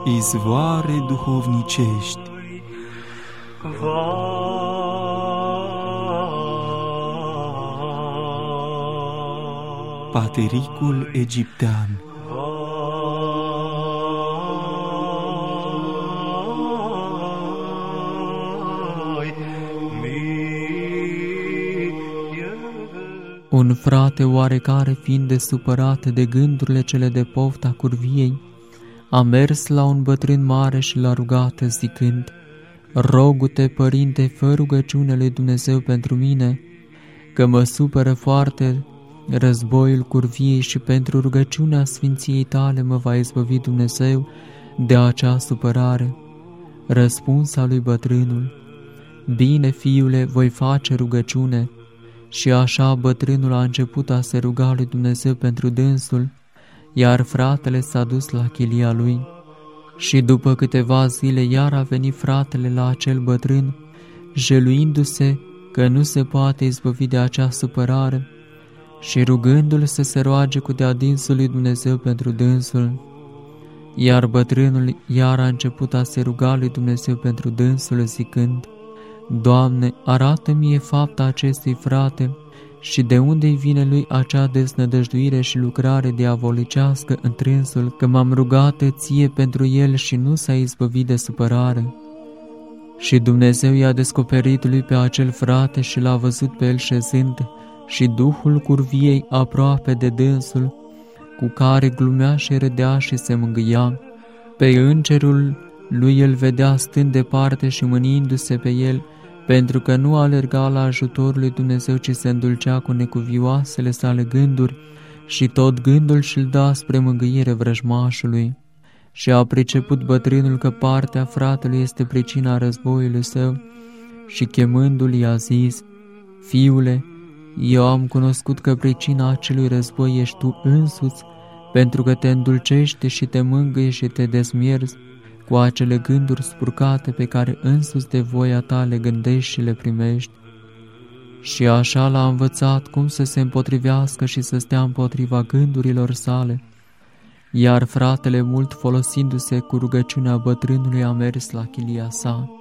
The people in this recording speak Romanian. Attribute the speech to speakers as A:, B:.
A: Izvoare duhovnicești. Patericul egiptean.
B: Un frate oarecare, fiind de supărat de gândurile cele de pofta curviei, a mers la un bătrân mare și l-a rugat zicând: Rogu-te, părinte, fă rugăciune lui Dumnezeu pentru mine, că mă supără foarte războiul curviei și pentru rugăciunea sfinției tale mă va izbăvi Dumnezeu de acea supărare. Răspunsa lui bătrânul: Bine, fiule, voi face rugăciune. Și așa bătrânul a început a se ruga lui Dumnezeu pentru dânsul, iar fratele s-a dus la chilia lui. Și după câteva zile iar a venit fratele la acel bătrân, jeluindu-se că nu se poate izbăvi de acea supărare și rugându-l să se roage cu de-adinsul lui Dumnezeu pentru dânsul. Iar bătrânul iar a început a se ruga lui Dumnezeu pentru dânsul, zicând: Doamne, arată-mi fapta acestui frate și de unde-i vine lui acea deznădăjduire și lucrare diavolicească întrânsul, că m-am rugat ție pentru el și nu s-a izbăvit de supărare. Și Dumnezeu i-a descoperit lui pe acel frate și l-a văzut pe el șezând și duhul curviei aproape de dânsul, cu care glumea și râdea și se mângâia. Pe îngerul lui îl vedea stând departe și mânindu-se pe el, pentru că nu alerga la ajutorul lui Dumnezeu, ci se îndulcea cu necuvioasele sale gânduri și tot gândul și-l da spre mângâiere vrăjmașului. Și a priceput bătrânul că partea fratelui este pricina războiului său și chemându-l i-a zis: Fiule, eu am cunoscut că pricina acelui război ești tu însuți, pentru că te îndulcești și te mângâi și te dezmierzi cu acele gânduri spurcate pe care însuți de voia ta le gândești și le primești. Și așa l-a învățat cum să se împotrivească și să stea împotriva gândurilor sale. Iar fratele, mult folosindu-se cu rugăciunea bătrânului, a mers la chilia sa.